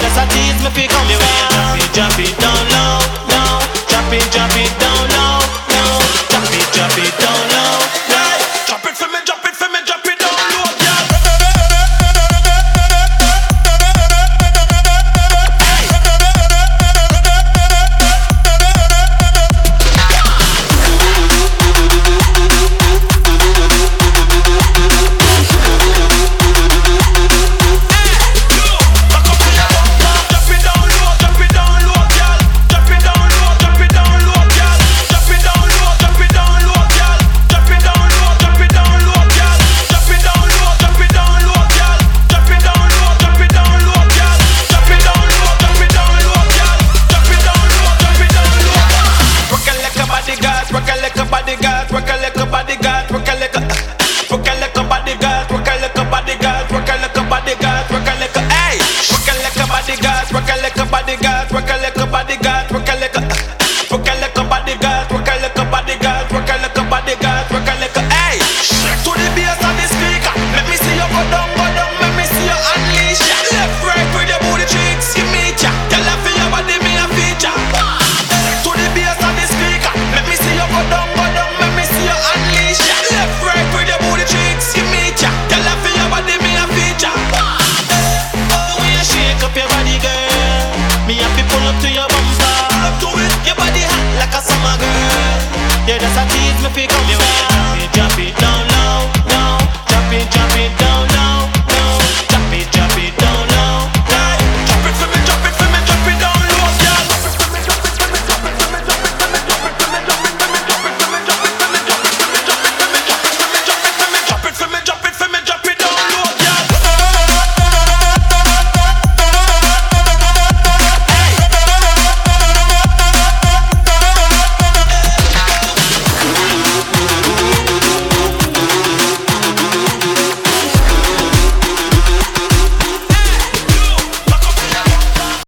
that's a tease me fi come. The way you drop it down low, low. Drop it down low, low. Drop it down low, low. Drop it for me, drop it for me, drop it down low, girl. Yeah, that's a tease me fi come.